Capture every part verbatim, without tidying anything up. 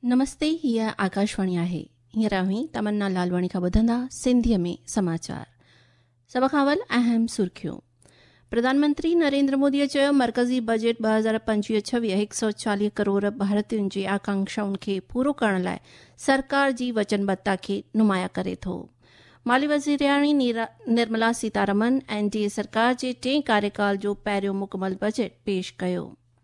नमस्ते, हीअ आकाशवाणी आहे। हींअर अहीं तमन्ना लालवाणी खां ॿुधंदा सिंधीअ में समाचार। सभ खां अवल अहम सुर्खियूं। प्रधानमंत्री नरेंद्र मोदीअ चयो, मरकज़ी बजट ॿ हज़ार पंजवीह छवीह हिकु सौ चालीह करोड़ भारतीयुनि जी आकांक्षाउनि खे पूरो करण लाइ सरकार जी वचनबद्धता खे नुमाया करे थो। माली वज़ीराणी निर्मला सीतारमन एनडीए सरकार जे टें कार्यकाल जो पहिरियों मुकमल बजट पेश कयो।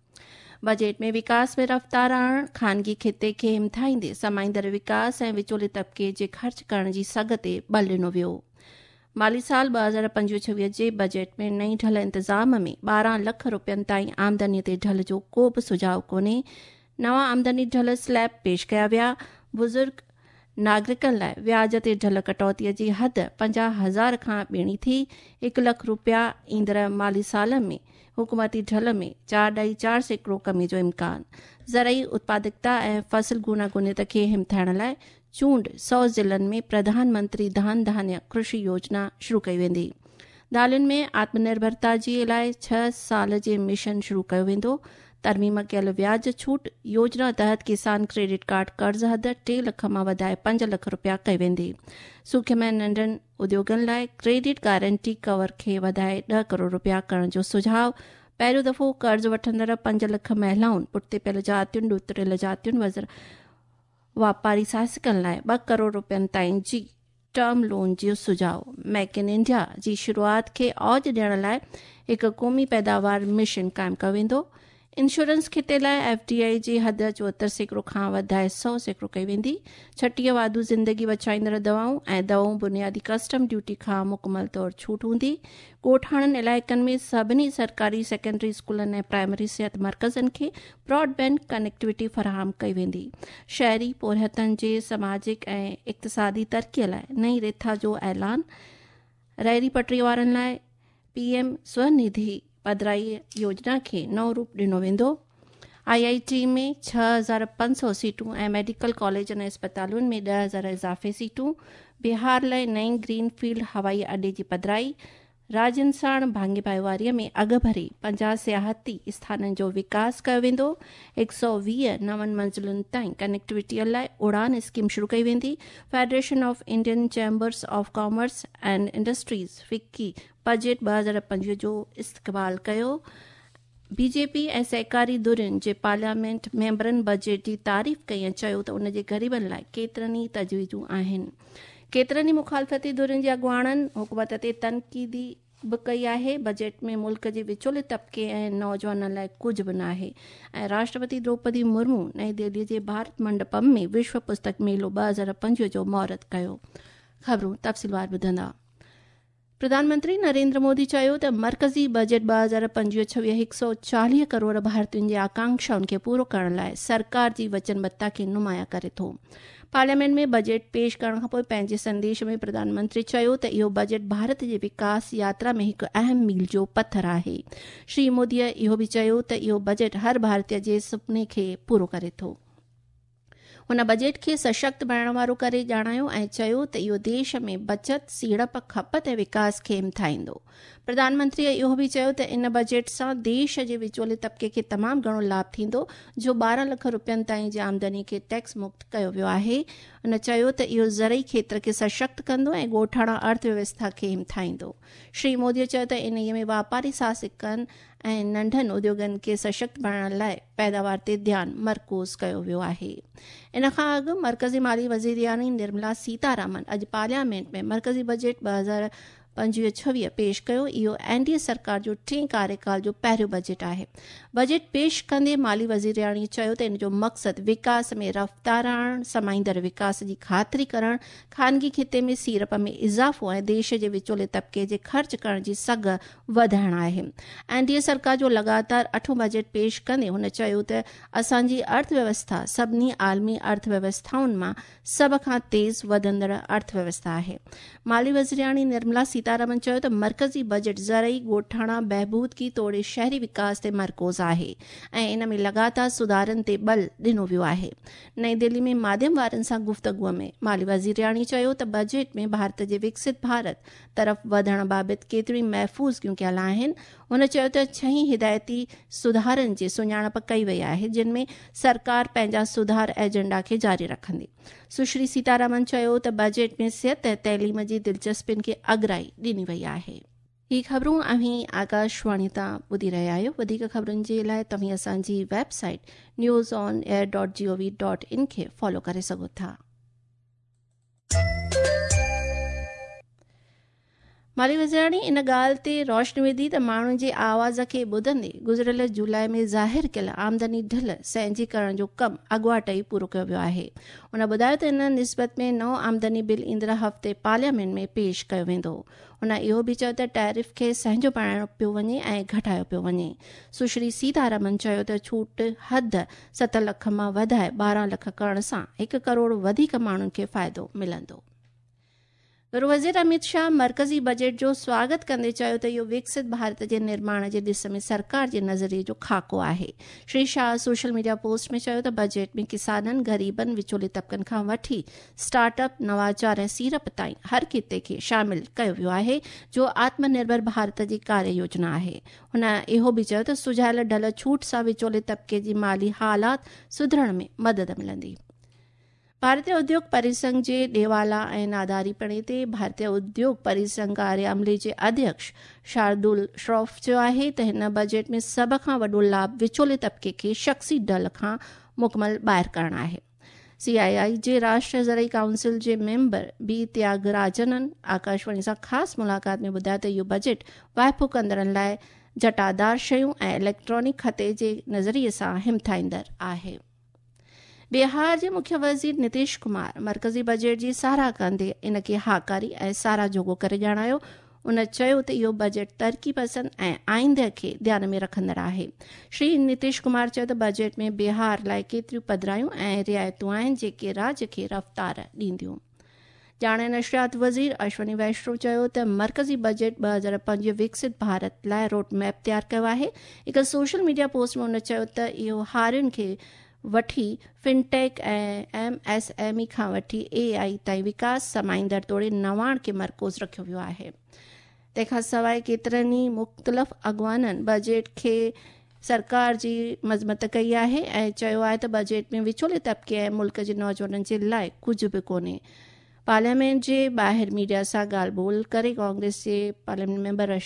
बजट में विकास में रफ़्तार आणण, ख़ानगी खिते खे हिमथाईंदे समाईंदड़ विकास ऐं विचोले तबिके जे ख़र्च करण जी सघ ते बल ॾिनो वियो। माली साल ॿ हज़ार पंजवीह छवीह जे बजट में नई ढल इंतज़ाम में ॿारहं लख रुपयनि ताईं आमदनीअ ते ढल जो को बि सुझाव कोन्हे। नवां आमदनी ढल स्लैब पेश कया विया। बुज़ुर्ग नागरिकनि लाइ व्याज ते ढल कटौतीअ जी हद पंजाह हज़ार खां ॿीणी थी। हिकु लख रुपया ईंदड़ माली साल में हुकूमती ढल में चार ॾाई चार सैकड़ो कमी जो इम्कान। ज़रई उत्पादकता ऐं फसल गूनागूनियत खे हिमथाइण लाइ चूंड सौ ज़िलनि में प्रधानमंत्री धान धान्य कृषि योजना शुरू कई वेंदी। दालुनि में आत्मनिर्भरता जे लाइ छह साल जे मिशन शुरू कयो वेंदो। तरमीम कयल व्याज छूट योजना तहत किसान क्रेडिट कार्ड कर्ज़ हद टे लख मां वधाए पंज लख रुपया कई वेंदी। सूक्ष्म ऐं नंढनि उद्योगनि लाइ क्रेडिट गारंटी कवर खे वधाए ॾह करोड़ रुपया करण जो सुझाव। पहिरियों दफ़ो कर्ज़ वठंदड़ पंज लख महिलाउनि, पुठिते पियल जातियुनि, ॾुतरियल जातियुनि, वज़र वापारी साहसिकनि लाइ ॿ करोड़ रुपयनि ताईं जी टर्म लोन जो सुझाव। मेक इन इंडिया जी शुरूआति खे औज ॾियण लाइ हिकु क़ौमी पैदावार मिशन क़ाइमु कयो वेंदो। इंश्योरेंस खिते लाइ एफडीआई जी हद चोहतरि सैकड़ो खां वधाए सौ सैकड़ो कई वेंदी। छटीह वाधू ज़िंदगी बचाईंदड़ दवाऊं ऐं दवाऊं बुनियादी कस्टम ड्यूटी खां मुकमल तौर छूट हूंदी। ॻोठाणनि इलाइक़नि में सभिनी सरकारी सेकेंडरी स्कूलनि ऐं प्राइमरी सिहत मर्कज़नि खे ब्रॉडबैंड कनेक्टिविटी फराहम कई वेंदी। शहरी पोरहतनि जे समाजिक ऐं इक़्तिसादी तरक़ीअ लाइ नई रिथा जो ऐलान। रेहड़ी पटरी वारनि लाइ पीएम स्वनिधि पधराई योजना खे नओं रूप ॾिनो वेंदो। आईआईटी में छह हज़ार पंज सौ सीटूं ऐं मेडिकल कॉलेजनि ऐं अस्पतालुनि में ॾह हज़ार इज़ाफ़े सीटूं। बिहार लाइ नई ग्रीन फील्ड हवाई अॾे जी पधराई। राज्यनि साण भाङे पाईवारीअ में अघ भरे पंजाह सियाहती स्थाननि जो विकास कयो वेंदो। हिकु सौ वीह नवनि मंज़िलुनि ताईं कनेक्टिविटीअ लाइ उड़ान स्कीम शुरू कई वेंदी। Federation of Indian chambers of commerce and industries FICCI budget ॿ हज़ार पंजवीह जो इस्तक़बाल कयो। बीजेपी ऐं सहकारी धुरियुनि जे पार्लियामेंट मेंबरनि बजट जी तारीफ़ कई ऐं चयो त उन जे ग़रीबनि लाइ केतिरनि ई तजवीज़ूं आहिनि। केतिरनि ई मुखालफ़ती धुरियुनि जे अॻुवाणनि हुकूमत ते तनक़ीदी बि कई आहे। बजट में मुल्क जे विचोले तबिके ऐं नौजवाननि लाइ कुझु बि न आहे। ऐं राष्ट्रपति द्रौपदी मुर्मू नई दिल्ली जे भारत मंडपम में विश्व पुस्तक मेलो ॿ हज़ार पंजवीह जो महूरत कयो। ख़बरूं तफ़सीलवार ॿुधंदा। प्रधानमंत्री नरेंद्र मोदी चयो त मरकज़ी बजट ॿ हज़ार पंजवीह छवीह हिकु सौ चालीह करोड़ भारतीयुनि जी आकांक्षाउनि खे पूरो करण लाइ सरकार जी वचनबद्धता खे नुमाया करे थो। पार्लियामेंट में बजट पेश करण खां पोइ पंहिंजे संदेश में प्रधानमंत्री चयो त इहो बजट भारत जे विकास यात्रा में हिकु अहम मील जो पत्थर आहे। श्री मोदीअ इहो बि चयो त इहो बजट हर भारतीय जे सुपने खे पूरो करे थो। हुन बजट खे सशक्त बणाइण वारो करे ॼाणायो ऐं चयो त इहो देश में बचत, सीड़प, खपत ऐं विकास खे हिमथाईंदो। प्रधानमंत्रीअ इहो बि चयो त इन बजट सां देश जे विचोले तबिके खे तमामु घणो लाभ थींदो, जो ॿारहं लख रुपयनि ताईं जी आमदनी खे टैक्स मुक्त कयो वियो आहे। हुन चयो त इहो ज़रई खेत्र खे सशक्त कंदो ऐं ॻोठाणा अर्थव्यवस्था खे हिमथाईंदो। श्री मोदीअ चयो त इन में वापारी साहसिकनि ऐं नंढनि उद्योगनि खे सशक्त बणाइण लाइ पैदावार ते ध्यानु मर्कूज़ कयो वियो आहे। इन खां अॻु मरकज़ी माली वज़ीराणी निर्मला सीतारामन अॼु पार्लियामेंट में मरकज़ी बजट ॿ हज़ार पंजवीह छवीह पेश कयो। इहो एनडीए सरकार जो टें कार्यकाल जो पहिरियों बजट आहे। बजट पेश कंदे माली वज़ीराणी चयो त इन जो मक़सदु विकास में रफ़्तार आणण, समाईंदड़ विकास जी ख़ातिरी करणु, ख़ानगी खिते में सीड़प में इज़ाफ़ो ऐं देश जे विचोले तबिके जे ख़र्च करण जी सघ वधाइण आहे। एनडीए सरकार जो लगातार अठों बजट पेश कंदे हुन चयो त असांजी अर्थव्यवस्था सभिनी आलमी अर्थव्यवस्थाउनि मां सभ खां तेज़ वधंदड़ अर्थव्यवस्था आहे। माली वज़ीराणी निर्मला सीतारमन चयो त मरकज़ी बजट ज़रई ॻोठाणा बहबूदगी तोड़े शहरी विकास ते मरकोज़ आहे ऐं इन में लगातार सुधारनि ते बल ॾिनो वियो आहे। नई दिल्ली में माध्यम वारनि सां गुफ़्तगूअ में माली वज़ीराणी चयो त बजट में भारत जे विकसित भारत तरफ़ वधण बाबति केतिरी महफ़ूज़ कयल आहिनि। हुन चयो त छही हिदायती सुधारनि जी सुञाणप कई वई आहे जिन में सरकार पंहिंजा सुधार एजेंडा खे जारी रखंदी। सुश्री सीतारमन चयो त बजट में सिहत ऐं तइलीम जी दिलचस्पियुनि खे अॻराई ॾिनी वई आहे। ही ख़बरूं अव्हीं आकाशवाणी तां ॿुधी रहिया आहियो। वधीक ख़बरुनि जे लाइ तव्हीं असांजी website news on air dot G O V dot in खे फॉलो करे सघो था। माली वज़ीराणी इन ॻाल्हि ते रोशनी विधी त माण्हुनि जे आवाज़ खे ॿुधंदे गुज़िरियल जुलाई में ज़ाहिर कयल आमदनी ढिल संहिंजी करण जो कमु अॻुवाट ई पूरो कयो वियो आहे। हुन ॿुधायो त इन निस्बत में नओं आमदनी बिल ईंदड़ हफ़्ते पार्लियामेंट में पेश कयो वेंदो। हुन इहो बि चयो त टैरिफ खे संहिंजो पाइणो पियो वञे ऐं घटायो पियो वञे। सुश्री सीतारमन चयो त छूट हद सत लख मां वधाए ॿारहं लख करण सां हिकु करोड़ वधीक माण्हुनि खे फ़ाइदो मिलंदो। गृह वज़ीर अमित शाह मरकज़ी बजट जो स्वागत कंदे चयो त इहो विकसित भारत जे निर्माण जे ॾिस में सरकार जे नज़रिए जो खाको आहे। Shri Shah social media post में चयो त बजट में किसाननि गरीबनि विचोले तबक़नि खां वठी स्टार्टअप नवाचार ऐं सीरप ताईं हर खिते खे शामिल कयो वियो आहे जो आत्मनिर्भर भारत जी कार्य योजना आहे। हुन इहो बि चयो त सुझायल ढल छूट सां विचोले तबक़े जी माली हालात सुधरण में मदद मिलंदी। भारतीय उद्योग परिसंघ जे ॾेवाला ऐं नादारीपणे ते भारतीय उद्योग परिसंघ कार्य अमले जे अध्यक्ष शार्दुल श्रॉफ चयो आहे त हिन बजट में सभ खां वॾो लाभ विचोले तबक़े खे शख़्सी ढल खां मुकमल ॿाहिरि करणु आहे। सी आई आई जे राष्ट्रीय ज़रई काउंसिल जे मेंबर बी त्यागराजनन आकाशवाणी सां ख़ासि मुलाक़ात में ॿुधायो त इहो बजट वाइपो कंदड़नि लाइ जटादार शयूं ऐं इलेक्ट्रॉनिक खते जे नज़रिए सां हिमथाईंदड़ आहे। बिहार जे मुख्य वज़ीर नीतीश कुमार मरकज़ी बजट जी साराह कंदे इन खे हाकारी ऐं साराह जोॻो करे ॼाणायो। उन चयो त इहो बजट तरक़ी पसंद ऐं आईंदह खे ध्यान में रखंदड़ आहे। श्री नीतीश कुमार चयो त बजट में बिहार लाइ केतिरियूं पधिरायूं ऐं रियायतूं आहिनि जेके राज्य खे रफ़्तार ॾींदियूं। ॼाणे नशियात वज़ीर अश्वनी वैष्णव चयो त मरकज़ी बजट ॿ हज़ार पंज विकसित भारत लाइ रोड मैप तयारु कयो आहे। हिकु सोशल मीडिया पोस्ट में हुन चयो त इहो हारियुनि खे वठी फिनटेक ऐं एम एस एम ई खां वठी ए आई ताईं विकास समाईंदड़ तोड़े नवाण खे मरकोज़ रखियो वियो आहे। तंहिंखां सवाइ केतिरनि ई मुख़्तलिफ़ अॻवाननि बजट खे सरकार जी मज़मत कई आहे ऐं चयो आहे त बजट में विचोले तबक़े ऐं मुल्क जे नौजवाननि जे लाइ कुझु बि कोन्हे। पार्लियामेंट जे ॿाहिरि मीडिया सां ॻाल्हि ॿोल करे कांग्रेस जे पार्लियामेंट मेंबर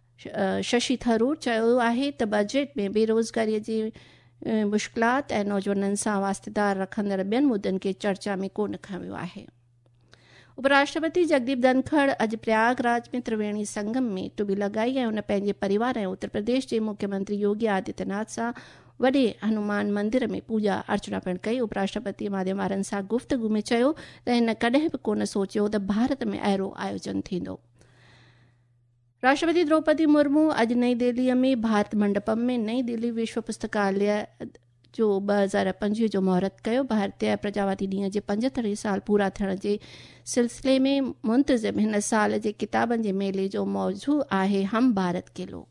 शशि थरूर चयो आहे त बजट में बेरोज़गारीअ जी मुश्किलात ऐं नौजवाननि सां वास्तेदार रखंदड़ ॿियनि मुद्दनि खे चर्चा में कोन खयो वियो आहे। उपराष्ट्रपति जगदीप धनखड़ अॼु प्रयागराज में त्रिवेणी संगम में टुॿी लॻाई ऐं हुन पंहिंजे परिवार ऐं उत्तर प्रदेश जे मुख्यमंत्री योगी आदित्यनाथ सां वॾे हनुमान मंदिर में पूजा अर्चना पिणु कई। उपराष्ट्रपति माध्यम वारनि सां गुफ़्तगू में चयो त हिन कॾहिं बि कोन सोचियो त भारत में अहिड़ो आयोजन थींदो। राष्ट्रपति द्रौपदी मुर्मू अॼु नई दिल्लीअ में भारत मंडपम में नई दिल्ली विश्व पुस्तकालय जो ॿ हज़ार पंजवीह जो महूरत कयो। भारतीय प्रजावादी ॾींहं जे पंजहतरि साल पूरा थियण जे सिलसिले में मुंतज़िम हिन साल जे किताबनि जे मेले जो मौज़ू आहे हम भारत के लोग।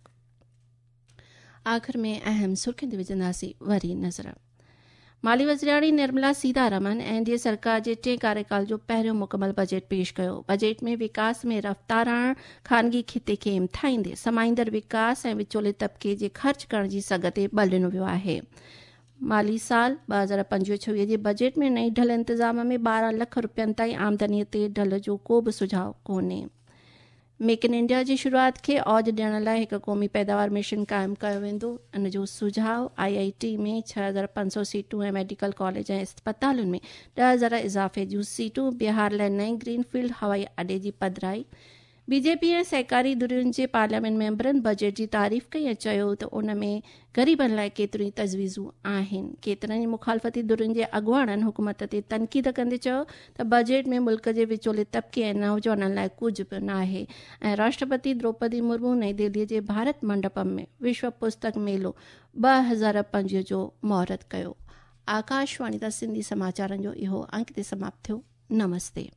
आख़िर में अहम सुर्ख़ियुनि ते विझंदासीं वरी नज़र। माली वज़ीराणी Nirmala Sitharaman N D A सरकार जे टे कार्यकाल जो पहिरियों मुकमल बजट पेश कयो। बजट में विकास में रफ़्तार आणणु, ख़ानगी खिते खे हिमथाईंदे समाईंदड़ विकास ऐं विचोले तबक़े जे ख़र्च करण जी सघ ते बल ॾिनो वियो आहे। माली साल ॿ हज़ार पंजवीह छवीह जे बजट में नई ढल इंतज़ाम में ॿारहं लख रुपयनि ताईं आमदनीअ ते ढल जो को बि सुझाव कोन्हे। मेक इन इंडिया जी शुरूआति खे औज ॾियण लाइ हिकु क़ौमी पैदावार मिशन क़ाइमु कयो वेंदो। इन जो सुझाव आई आई टी में छह हज़ार पंज सौ सीटूं ऐं मेडिकल कॉलेज ऐं अस्पतालुनि में ॾह हज़ार इज़ाफ़े जूं सीटूं, बिहार लाइ नई ग्रीनफील्ड हवाई अॾे जी पधिराई। बीजेपी ऐं सहकारी धुरियुनि जे पार्लियामेंट मेंबरनि बजट जी तारीफ़ कई ऐं चयो त उन में ग़रीबनि लाइ केतिरियूं तजवीज़ूं आहिनि। केतिरनि ई मुखालफ़ती धुरियुनि जे अॻुवाणनि हुकूमत ते तनक़ीद कंदे चयो त बजट में मुल्क जे विचोले तबक़े ऐं नौजवाननि लाइ कुझु बि न आहे ऐं राष्ट्रपति द्रौपदी मुर्मू नई दिल्लीअ जे भारत मंडपम में विश्व पुस्तक मेलो ॿ हज़ार पंजवीह जो महूरत कयो। आकाशवाणी तां सिंधी समाचारनि जो इहो अंक ते समाप्त थियो। नमस्ते।